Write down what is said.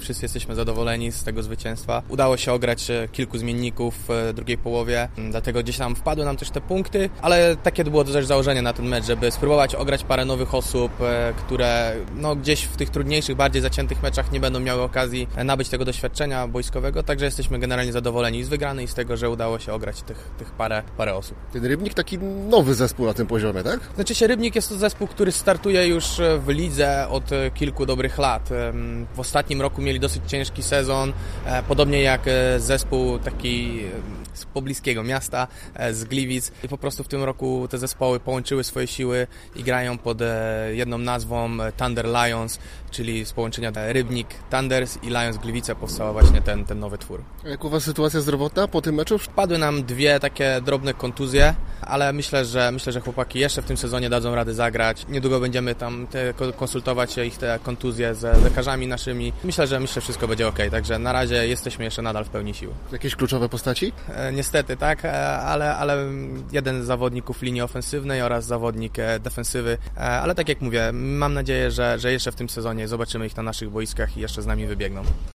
wszyscy jesteśmy zadowoleni z tego zwycięstwa. Udało się ograć kilku zmienników w drugiej połowie, dlatego gdzieś tam wpadły nam też te punkty, ale takie było też założenie na ten mecz, żeby spróbować ograć parę nowych osób, które gdzieś w tych trudniejszych, bardziej zaciętych meczach nie będą miały okazji nabyć tego doświadczenia boiskowego, także jesteśmy generalnie zadowoleni z wygranej i z tego, że udało się ograć tych parę osób. Ten Rybnik taki nowy zespół na tym poziomie, tak? Znaczy Rybnik jest to zespół, który startuje już w lidze od kilku dobrych lat. W ostatnim roku mieli dosyć ciężki sezon, podobnie jak zespół taki z pobliskiego miasta, z Gliwic. I po prostu w tym roku te zespoły połączyły swoje siły i grają pod jedną nazwą Thunder Lions, czyli z połączenia Rybnik Thunders i Lions Gliwice powstał właśnie ten nowy twór. A jak u Was sytuacja zdrowotna po tym meczu? Wpadły nam 2 takie drobne kontuzje, ale myślę, że chłopaki jeszcze w tym sezonie dadzą radę zagrać. Niedługo będziemy tam konsultować ich te kontuzje z lekarzami naszymi. Myślę, że wszystko będzie okej, także na razie jesteśmy jeszcze nadal w pełni sił. Jakieś kluczowe postaci? Niestety, tak, ale jeden z zawodników linii ofensywnej oraz zawodnik defensywy, ale tak jak mówię, mam nadzieję, że jeszcze w tym sezonie zobaczymy ich na naszych boiskach i jeszcze z nami wybiegną.